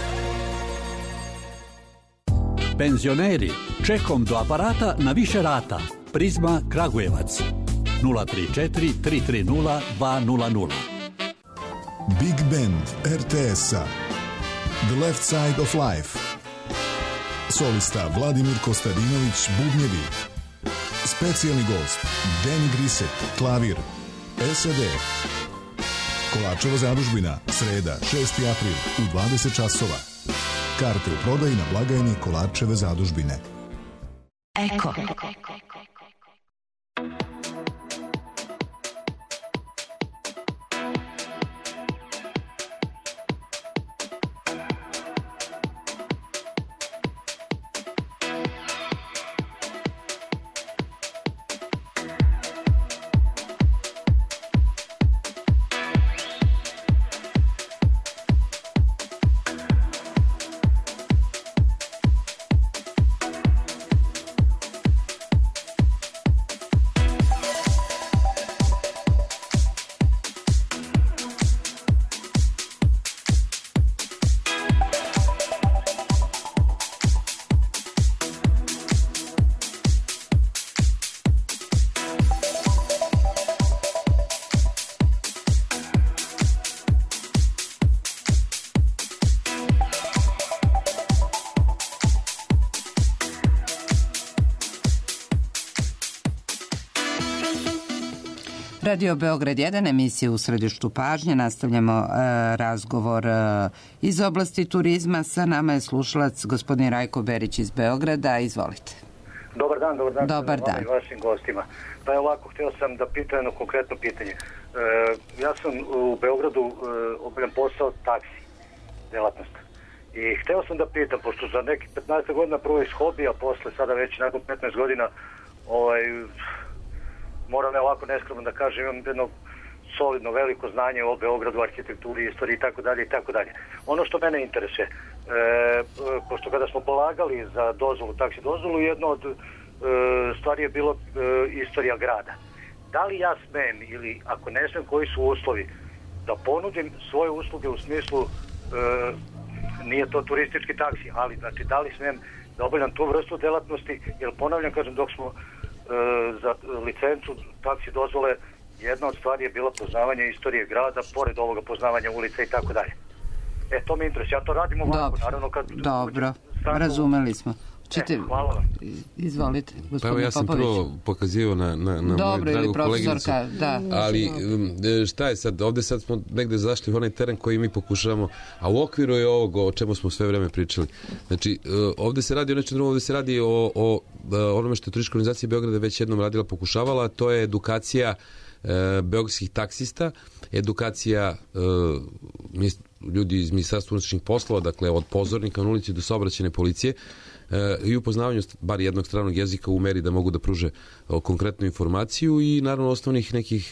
Penzioneri, čekom do aparata na više rata. Prizma Kragujevac 034 330 200. Big Band RTS-a The Left Side of Life. Solista Vladimir Kostadinović, bubnjevi. Specijalni gost Danny Grisek, klavir. SAD. Kolačeva zadužbina, sreda, 6. april u 20 časova. Karte u prodaji na blagajni Kolačeve zadužbine. Eko. Radio Beograd 1, emisija U središtu pažnje. Nastavljamo razgovor iz oblasti turizma. Sa nama je slušalac gospodin Rajko Berić iz Beograda. Izvolite. Dobar dan. Dobar dan. I vašim gostima. Pa je ovako, htio sam da pitam jedno konkretno pitanje. Ja sam u Beogradu obavljam posao taksi, delatnost. I htio sam da pitam, pošto za nekih 15 godina prvo iz hobija, posle sada već nakon 15 godina moram ovako neskromno da kažem, imam jedno solidno veliko znanje o Beogradu, arhitekturi, istoriji i tako dalje. Ono što mene interesuje, pošto kada smo polagali za dozvolu, taksi dozvolu, jedno od stvari je bilo istorija grada. Da li ja smem ili ako ne smem, koji su uslovi da ponudim svoje usluge u smislu, nije to turistički taksi, ali znači da li smem da obavljam tu vrstu delatnosti, jer ponavljam, kažem, dok smo za licencu taksi dozvole, jedna od stvari je bila poznavanje istorije grada, pored ovoga poznavanja ulica i tako dalje. To me interesuje. Ja to radim ovako, naravno kad... Dobro, razumeli smo. Hvala vam. Izvolite, gospodin Popović. Pa evo, ja sam prvo pokazivao na moju dragu koleginicu. Da. Ali šta je sad? Ovde sad smo negde zašli u onaj teren koji mi pokušavamo, a u okviru je ovoga o čemu smo sve vreme pričali. Znači, ovde se radi o nečem drugom, ovde se radi o onome što je turistička organizacija Beograda već jednom radila, pokušavala, to je edukacija beogradskih taksista, edukacija ljudi iz Ministarstva unutrašnjih poslova, dakle od pozornika na ulici do saobraćajne policije, i upoznavanju bar jednog stranog jezika u meri da mogu da pruže konkretnu informaciju i naravno osnovnih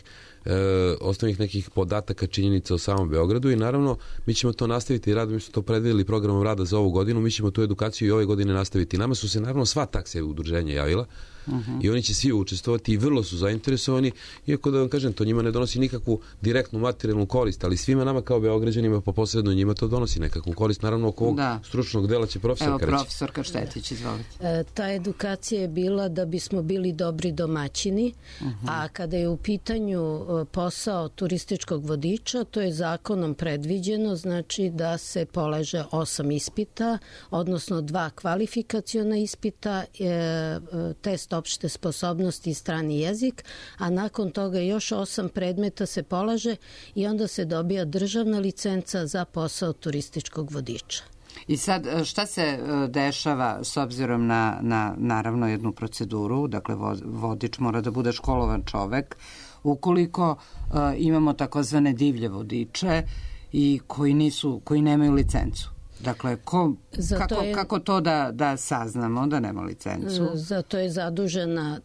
nekih podataka, činjenica o samom Beogradu. I naravno mi ćemo to nastaviti i radom, mi smo to predvideli programom rada za ovu godinu, mi ćemo tu edukaciju i ove godine nastaviti. Nama su se naravno sva taksi udruženja javila i oni će svi učestvovati i vrlo su zainteresovani, iako da vam kažem, to njima ne donosi nikakvu direktnu materijalnu korist, ali svima nama kao Beograđanima, pa posredno njima to donosi nekakvu korist. Naravno, oko ovog stručnog dela će profesorka reći. Evo, profesorka Štetić, izvolite. Ta edukacija je bila da bismo bili dobri domaćini, a kada je u pitanju posao turističkog vodiča, to je zakonom predviđeno, znači da se polaže 8 ispita, odnosno 2 kvalifikaciona ispita, test opšte sposobnosti i strani jezik, a nakon toga još 8 predmeta se polaže i onda se dobija državna licenca za posao turističkog vodiča. I sad, šta se dešava s obzirom na naravno jednu proceduru, dakle vodič mora da bude školovan čovek, ukoliko imamo takozvane divlje vodiče i koji nemaju licencu? Dakle, kako to da saznamo da nema licencu? Zato je zadužena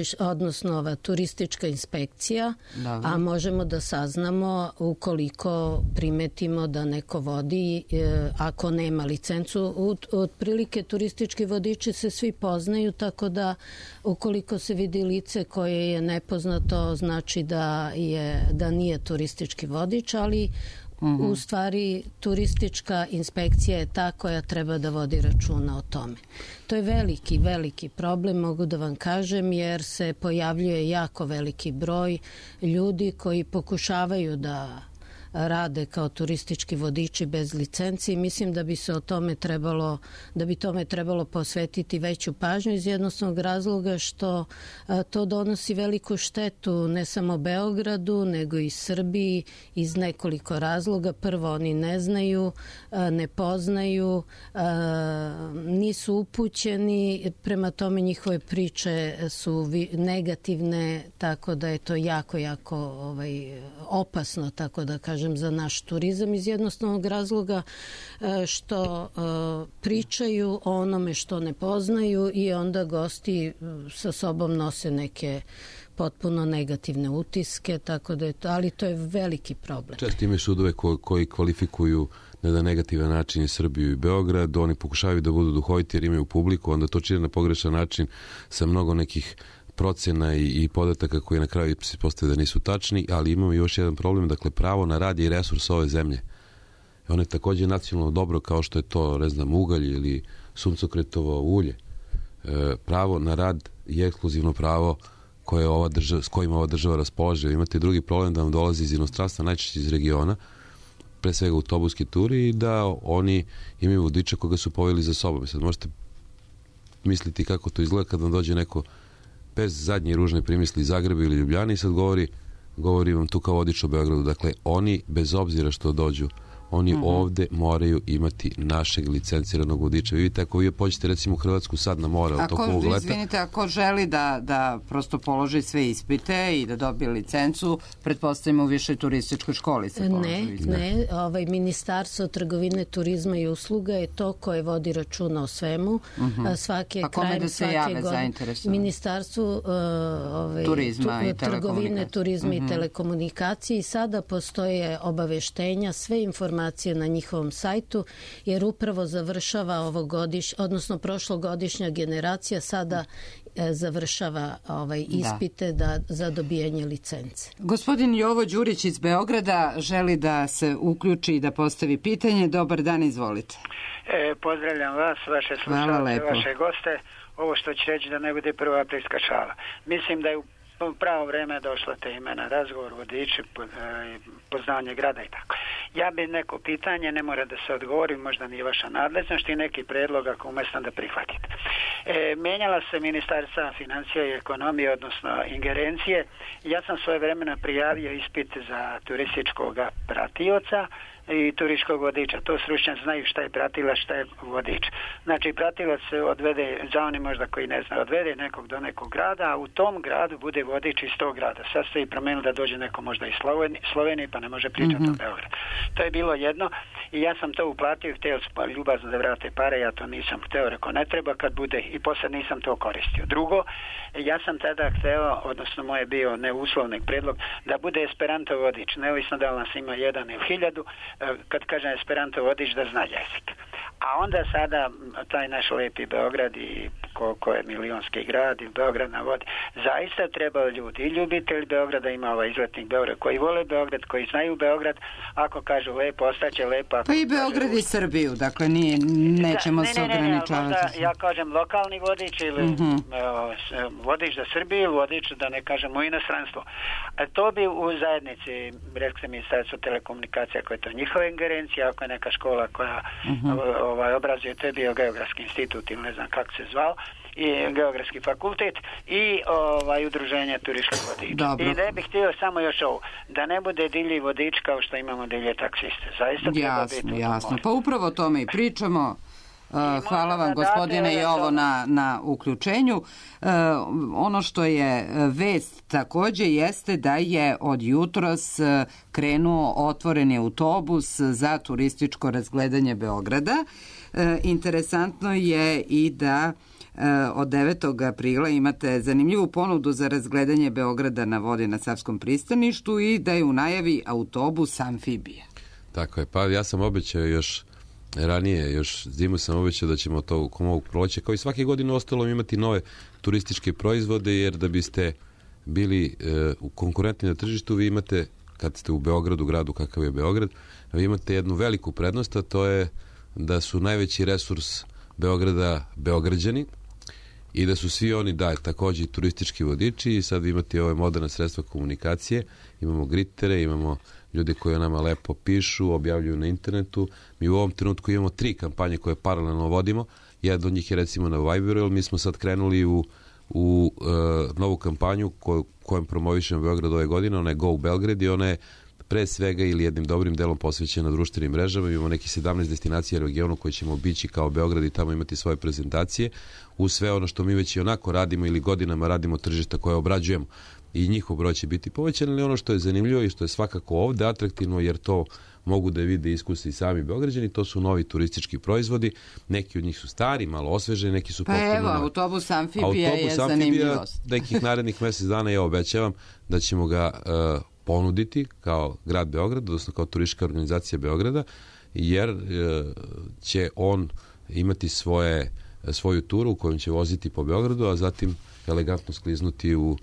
turistička inspekcija, a možemo da saznamo ukoliko primetimo da neko vodi ako nema licencu. Otprilike turistički vodiči se svi poznaju, tako da ukoliko se vidi lice koje je nepoznato, znači da nije turistički vodič, ali u stvari turistička inspekcija je ta koja treba da vodi računa o tome. To je veliki problem, mogu da vam kažem, jer se pojavljuje jako veliki broj ljudi koji pokušavaju da rade kao turistički vodiči bez licenci i mislim da bi se tome trebalo posvetiti veću pažnju iz jednostavnog razloga što to donosi veliku štetu ne samo Beogradu, nego i Srbiji iz nekoliko razloga. Prvo, oni ne znaju, ne poznaju, nisu upućeni, prema tome njihove priče su negativne, tako da je to jako opasno, tako da kažem, za naš turizam iz jednostavnog razloga što pričaju o onome što ne poznaju i onda gosti sa sobom nose neke potpuno negativne utiske, tako da je to, ali to je veliki problem. Često imaju sudove koji kvalifikuju na negativan način i Srbiju i Beograd, oni pokušavaju da budu duhoviti jer imaju publiku, onda to čine na pogrešan način sa mnogo nekih procena i podataka koji na kraju se postaje da nisu tačni, ali imamo još jedan problem, dakle pravo na rad je resurs ove zemlje. Ono je takođe nacionalno dobro kao što je to, ne znam, ugalj ili suncokretovo ulje. Pravo na rad je ekskluzivno pravo s kojim ova država raspolaže. Imate drugi problem da vam dolazi iz inostranstva, najčešće iz regiona, pre svega autobuski turi, i da oni imaju vodiča koga su poveli za sobom. Sad možete misliti kako to izgleda kad vam dođe neko bez zadnje ružne primisli iz Zagreba ili Ljubljane i sad govori govorim vam tu kao vodič o Beogradu, dakle, oni, bez obzira što dođu, oni ovde moraju imati našeg licenciranog vodiča. Vi vidite, ako vi pođete recimo u Hrvatsku sad na more, u toku ovog leta... Izvinite, ako želi da prosto položi sve ispite i da dobije licencu, pretpostavimo u višoj turističkoj školi se položi. Ne, Ministarstvo trgovine, turizma i usluga je to koje vodi računa o svemu. Pa kome da se jave zainteresovani? Ministarstvu trgovine, turizma i telekomunikacije i sada postoje obaveštenja, sve informacije na njihovom sajtu, jer upravo završava odnosno prošlogodišnja generacija sada završava ispite za dobijanje licence. Gospodin Jovo Đurić iz Beograda želi da se uključi i da postavi pitanje. Dobar dan, izvolite. Pozdravljam vas, vaše slušalce, vaše goste. Ovo što ću reći da ne bude prva aprilska šala. Mislim da je u pravo vreme došla tema na razgovor, vodiči, poznavanje grada i tako. Ja bi neko pitanje, ne mora da se odgovori, možda nije vaša nadležnost i neki predlog ako umesno da prihvatite. Menjala se Ministarstva financija i ekonomije, odnosno ingerencije. Ja sam svoje vremena prijavio ispit za turističkog pratioca i turističkog vodiča. To stručnjaci znaju šta je pratilac, šta je vodič. Znači, pratilac se odvede, za oni možda koji ne zna, odvede nekog do nekog grada, a u tom gradu bude vodič iz tog grada. Sad ste i promenili da dođe neko možda iz Slovenije, pa ne može pričati o Beogradu. To je bilo jedno i ja sam to uplatio, htio ljubazno da vrate pare, ja to nisam hteo, rekao ne treba kad bude i posle nisam to koristio. Drugo, ja sam tada hteo, odnosno moj je bio neuslovnik predlog, da bude Esperanto vodič, neovisno da li nas ima 1 ili 1000, kad kažem Esperanto vodič da zna jezik. A onda sada taj naš lepi Beograd i koliko je milionski grad i Beograd na vodi, zaista trebaju ljudi i ljubitelji Beograda, ima ovaj izletnik Beograd koji vole Beograd, koji znaju Beograd, ako kažu lepo, ostaće lepo. Pa i Beograd i Srbiju, dakle nećemo se ograničavati. Ja kažem lokalni vodič ili vodič za Srbiju ili vodič da ne kažem u inostranstvo. To bi u zajednici, rekli ste Ministarstvo telekomunikacija koja je to njihova ingerencija, ako je neka škola koja obrazuje, to je bio Geografski institut ili ne znam kako se zvao, i Geografski fakultet i udruženje turističkih vodiča. Dobro. I ne bih htio samo još ovo, da ne bude divlji vodič kao što imamo divlje taksiste. Zaista treba biti jasno. Pa upravo o tome i pričamo. Hvala vam gospodine i ovo na uključenju. Ono što je vest takođe jeste da je od jutros krenuo otvoreni autobus za turističko razgledanje Beograda. Interesantno je i da od 9. aprila imate zanimljivu ponudu za razgledanje Beograda na vodi na Savskom pristaništu i da je u najavi autobus amfibije. Tako je, pa ja sam obećao još ranije, još zimu sam obećao da ćemo to u ovog proleća, kao i svake godine ostalo imati nove turističke proizvode, jer da biste bili konkurentni na tržištu, vi imate, kad ste u Beogradu, gradu kakav je Beograd, vi imate jednu veliku prednost, a to je da su najveći resurs Beograda Beograđani i da su svi oni, takođe i turistički vodiči, i sad vi imate ove moderne sredstva komunikacije, imamo gritere, imamo ljude koji o nama lepo pišu, objavljuju na internetu. Mi u ovom trenutku imamo 3 kampanje koje paralelno vodimo. Jedna od njih je recimo na Viberu, jer mi smo sad krenuli u novu kampanju kojom promovišemo Beograd ove godine, ona je Go Belgrade i ona je pre svega ili jednim dobrim delom posvećena društvenim mrežama. Imamo neki 17 destinacija u regionu koje ćemo obići kao Beograd i tamo imati svoje prezentacije u sve ono što mi već i onako radimo ili godinama radimo tržišta koje obrađujemo, i njihov broj će biti povećan. Ali ono što je zanimljivo i što je svakako ovde atraktivno, jer to mogu da vide i iskuse i sami Beograđani, to su novi turistički proizvodi. Neki od njih su stari, malo osveženi, neki su potpuno novi. Pa evo, autobus amfibija je zanimljivost. Nekih narednih mesec dana ja obećavam da ćemo ga ponuditi kao grad Beograd, odnosno kao turistička organizacija Beograda, jer će on imati svoju turu u kojom će voziti po Beogradu, a zatim elegantno skliznuti u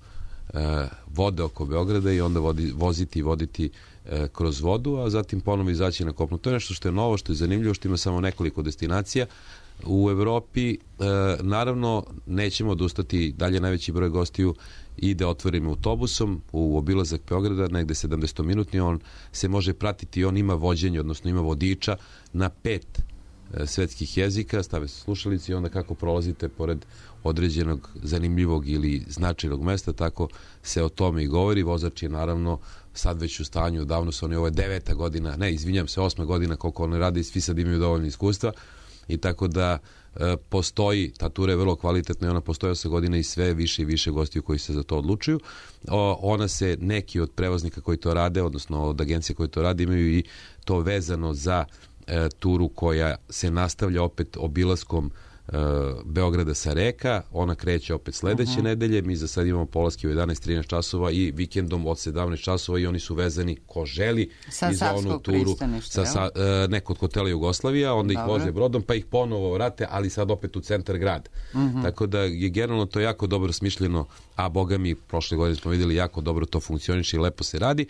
vode oko Beograda i onda voziti i voditi kroz vodu, a zatim ponovo izaći na kopno. To je nešto što je novo, što je zanimljivo, što ima samo nekoliko destinacija. U Evropi, naravno, nećemo odustati, dalje najveći broj gostiju ide otvorenim autobusom u obilazak Beograda, negde 70-minutni, on se može pratiti, on ima vođenje, odnosno ima vodiča na 5 svetskih jezika, stave se slušalice i onda kako prolazite pored određenog zanimljivog ili značajnog mesta, tako se o tome i govori. Vozač je naravno sad već u stanju, davno su oni, ovo je 9. godina, ne, izvinjam se, 8. godina koliko oni rade i svi sad imaju dovoljno iskustva i tako da postoji, ta tura je vrlo kvalitetna i ona postoji 8 godina i sve više i više gostiju koji se za to odlučuju. Ona se, neki od prevoznika koji to rade, odnosno od agencije koji to rade, imaju i to vezano za turu koja se nastavlja opet obilaskom Beograda sa reka, ona kreće opet sledeće nedelje, mi za sad imamo polaske u 11-13 časova i vikendom od 17 časova i oni su vezani ko želi i za onu turu neko od hotela Jugoslavija, onda ih voze brodom pa ih ponovo vrate, ali sad opet u centar grada. Tako da je generalno to jako dobro smišljeno, a boga mi prošle godine smo vidjeli jako dobro to funkcioniše i lepo se radi.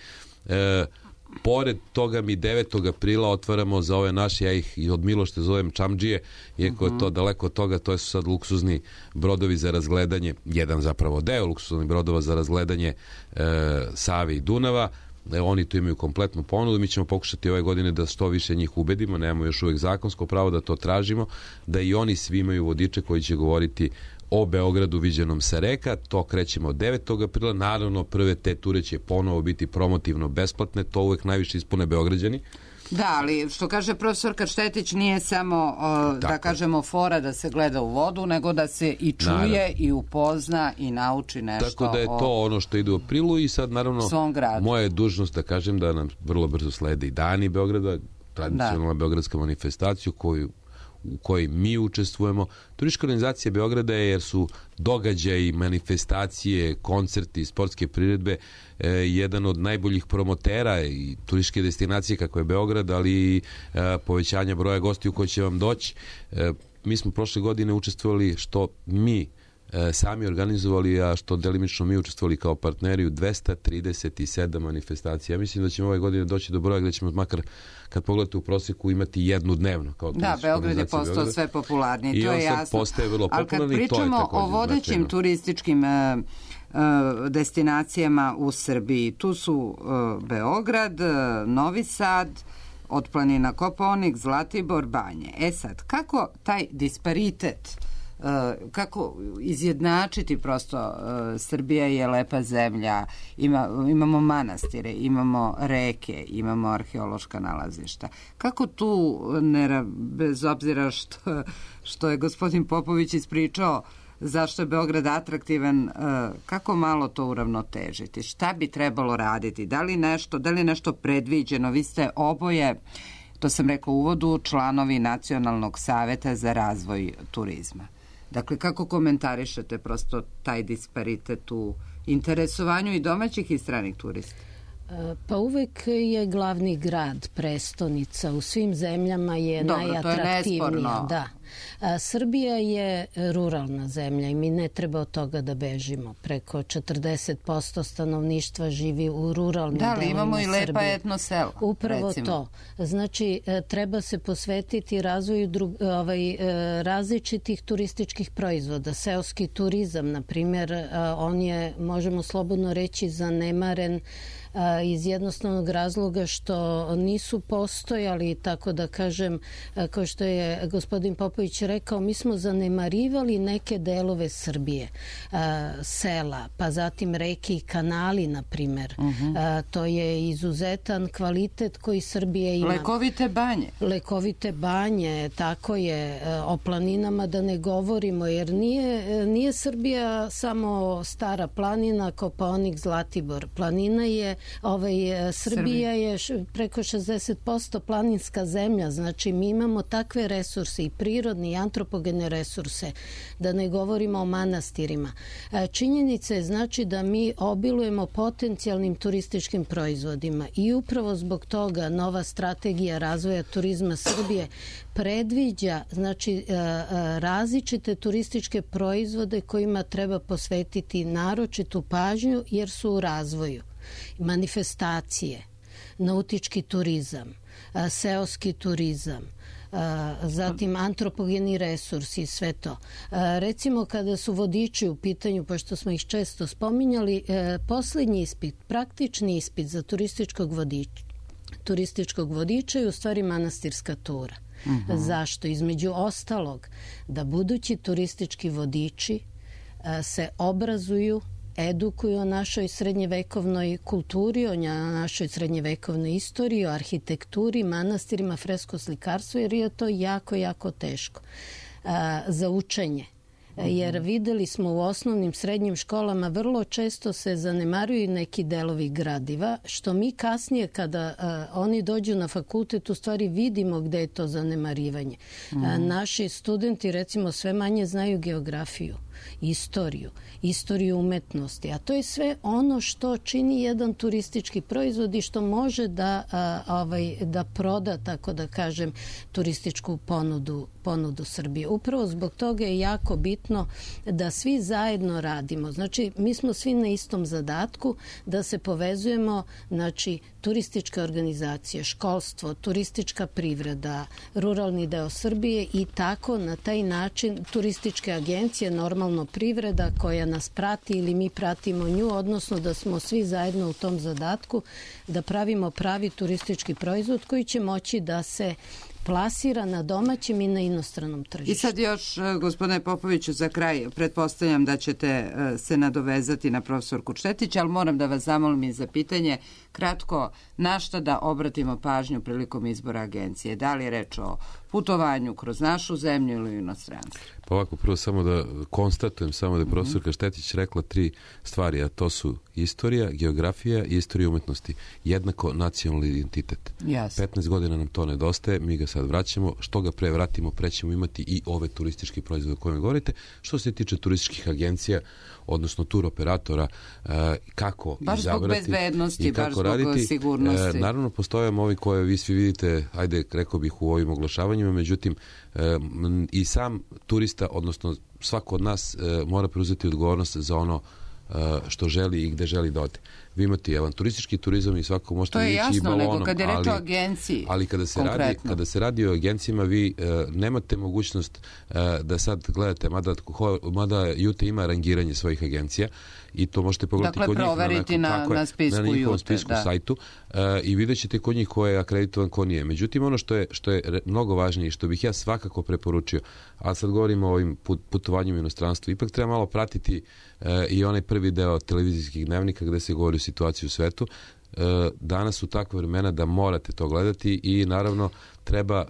Pored toga mi 9. aprila otvaramo za ove naše, ja ih i od Milošte zovem čamdžije, iako je to daleko od toga, to su sad luksuzni brodovi za razgledanje, jedan zapravo deo luksuznih brodova za razgledanje Save i Dunava. Oni tu imaju kompletnu ponudu, mi ćemo pokušati ove godine da što više njih ubedimo, nemamo još uvijek zakonsko pravo da to tražimo, da i oni svi imaju vodiče koji će govoriti o Beogradu viđenom sa reka. To krećemo od 9. aprila. Naravno, prve te ture će ponovo biti promotivno besplatne. To uvek najviše ispune Beograđani. Da, ali što kaže profesorka Štetić, nije samo, da kažemo, fora da se gleda u vodu, nego da se i čuje i upozna i nauči nešto. Tako da je to ono što ide u aprilu i sad, naravno, moja je dužnost da kažem da nam vrlo brzo slede i dani Beograda, tradicionalna beogradska manifestacija u kojoj mi učestvujemo. Turistička organizacija Beograda je, jer su događaji, manifestacije, koncerti, sportske priredbe jedan od najboljih promotera i turističke destinacije kako je Beograd, ali i povećanja broja gostiju koji će vam doći. Mi smo prošle godine učestvovali, što mi sami organizovali, a što delimično mi učestvovali kao partneri u 237 manifestacija. Ja mislim da ćemo ove godine doći do broja gde ćemo makar, kad pogledate u prosjeku, imati jednu dnevno. Kao da, Beograd je postao sve popularniji, to je jasno. I on sad postaje vrlo popularni. Ali kad pričamo o vodećim turističkim destinacijama u Srbiji, tu su Beograd, Novi Sad, od planina Kopaonik, Zlatibor, Banje. Sad, kako taj disparitet, kako izjednačiti prosto, Srbija je lepa zemlja, imamo manastire, imamo reke, imamo arheološka nalazišta. Kako tu, bez obzira što je gospodin Popović ispričao zašto je Beograd atraktivan, kako malo to uravnotežiti? Šta bi trebalo raditi? Da li je nešto predviđeno? Vi ste oboje, to sam rekla u uvodu, članovi Nacionalnog saveta za razvoj turizma. Dakle, kako komentarišete prosto taj disparitet u interesovanju i domaćih i stranih turista? Pa uvek je glavni grad, prestonica, u svim zemljama je najatraktivnija. Da. Srbija je ruralna zemlja i mi ne treba od toga da bežimo. Preko 40% stanovništva živi u ruralnim delovima Srbije. Da, ali imamo i lepa etno sela. Upravo recimo. To. Znači, treba se posvetiti razvoju različitih turističkih proizvoda. Seoski turizam, na primjer, on je, možemo slobodno reći, zanemaren iz jednostavnog razloga što nisu postojali, tako da kažem, kao što je gospodin Popović rekao, mi smo zanemarivali neke delove Srbije, sela, pa zatim reke i kanali, na primjer. To je izuzetan kvalitet koji Srbija ima. Lekovite banje, tako je, o planinama da ne govorimo, jer nije Srbija samo stara planina, Kopaonik, Zlatibor. Planina je Srbija je preko 60% planinska zemlja, znači mi imamo takve resurse i prirodne i antropogene resurse, da ne govorimo o manastirima. Činjenica je znači da mi obilujemo potencijalnim turističkim proizvodima i upravo zbog toga nova strategija razvoja turizma Srbije predviđa znači različite turističke proizvode kojima treba posvetiti naročitu pažnju jer su u razvoju. Manifestacije, nautički turizam, seoski turizam, zatim antropogeni resursi i sve to. Recimo kada su vodiči u pitanju, pošto smo ih često spominjali, posljednji ispit, praktični ispit za turističkog vodiča je u stvari manastirska tura. Zašto? Između ostalog, da budući turistički vodiči se obrazuju, edukuju o našoj srednjevekovnoj kulturi, o našoj srednjevekovnoj istoriji, o arhitekturi, manastirima, freskoslikarstvu, jer je to jako, jako teško za učenje. Jer videli smo u osnovnim srednjim školama vrlo često se zanemaruju neki delovi gradiva, što mi kasnije kada oni dođu na fakultet u stvari vidimo gde je to zanemarivanje. Naši studenti recimo sve manje znaju geografiju, istoriju umetnosti, a to je sve ono što čini jedan turistički proizvod i što može da proda, tako da kažem, turističku ponudu Srbije. Upravo zbog toga je jako bitno da svi zajedno radimo. Znači, mi smo svi na istom zadatku da se povezujemo, znači, turističke organizacije, školstvo, turistička privreda, ruralni deo Srbije i tako na taj način turističke agencije, normalno privreda koja nas prati ili mi pratimo nju, odnosno da smo svi zajedno u tom zadatku da pravimo pravi turistički proizvod koji će moći da se plasira na domaćem i na inostranom tržištu. I sad još, gospodine Popoviću, za kraj, pretpostavljam da ćete se nadovezati na profesorku Štetić, ali moram da vas zamolim i za pitanje kratko, na šta da obratimo pažnju prilikom izbora agencije? Da li je reč o putovanju kroz našu zemlju ili inostranstvo? Pa ovako, prvo samo da konstatujem samo da je profesorka Štetić rekla 3 stvari, a to su istorija, geografija i istorija umetnosti. Jednako nacionalni identitet. Jasne. 15 godina nam to nedostaje, mi ga sad vraćamo. Što ga pre vratimo, pre ćemo imati i ove turističke proizvode o kojima govorite. Što se tiče turističkih agencija, odnosno tur operatora, kako baš izabrati zbog bezbednosti, i kako baš zbog raditi. Sigurnosti. Naravno, postoje ovi koje vi svi vidite, ajde, rekao bih u ovim oglašavanjima, međutim, i sam turista, odnosno svako od nas mora preuzeti odgovornost za ono što želi i gde želi da ode. Vi imate avanturistički turizam i svako možete ići i balonom. To je jasno, nego kad je reč o agenciji. Ali kada se radi o agencijama, vi nemate mogućnost da sad gledate, mada Jute ima rangiranje svojih agencija i to možete pogledati kod njih. Dakle, proveriti na spisku na njihovom Jute, spisku sajtu i vidjet ćete kod njih ko je akreditovan, ko nije. Međutim, ono što je mnogo važnije i što bih ja svakako preporučio, a sad govorimo o ovim putovanjima u inostranstvu, ipak treba malo pratiti i onaj prvi deo televizijskih dnevnika gde se govori o situaciji u svetu. Danas su takve vremena da morate to gledati i naravno treba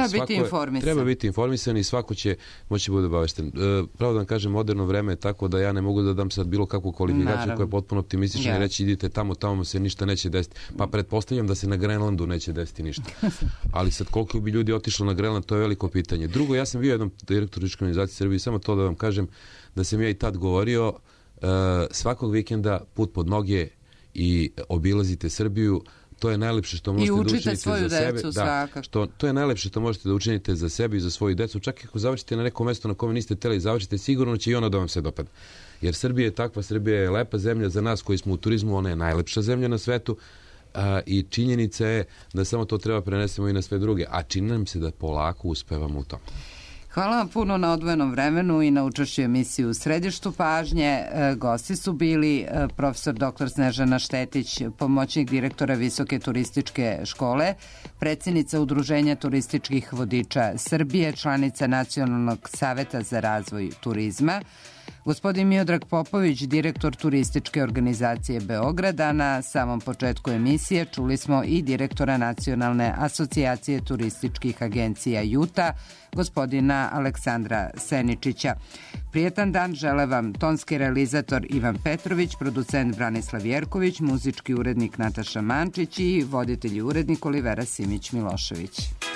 biti informisan i svako će moći bude obavešten. Pravo da vam kažem, moderno vreme je tako da ja ne mogu da dam sad bilo kakvu kvalifikaciju koja je potpuno optimistična i reći idite tamo se ništa neće desiti. Pa pretpostavljam da se na Grenlandu neće desiti ništa. Ali sad koliko bi ljudi otišlo na Grenland, to je veliko pitanje. Drugo, ja sam bio jednom direktor turističke organizacije Srbije, samo to da vam kažem da sam ja i tad govorio, svakog vikenda put pod noge i obilazite Srbiju. To je najlepše što možete da učinite za sebe. To je najlepše što možete da učinite za sebe i za svoju decu. Čak ako završite na neko mesto na kome niste hteli završite, sigurno će i ono da vam se dopada. Jer Srbija je takva, Srbija je lepa zemlja za nas koji smo u turizmu, ona je najlepša zemlja na svetu i činjenica je da samo to treba prenesemo i na sve druge. A čini nam se da polako uspevamo u tom. Hvala vam puno na odvojenom vremenu i na učešću emisiju u središtu pažnje. Gosti su bili profesor dr. Snežana Štetić, pomoćnik direktora Visoke turističke škole, predsjednica Udruženja turističkih vodiča Srbije, članica Nacionalnog saveta za razvoj turizma, gospodin Miodrag Popović, direktor turističke organizacije Beograda. Na samom početku emisije čuli smo i direktora Nacionalne asocijacije turističkih agencija Juta, gospodina Aleksandra Seničića. Prijetan dan žele vam tonski realizator Ivan Petrović, producent Branislav Jerković, muzički urednik Nataša Mančić i voditelj i urednik Olivera Simić-Milošević.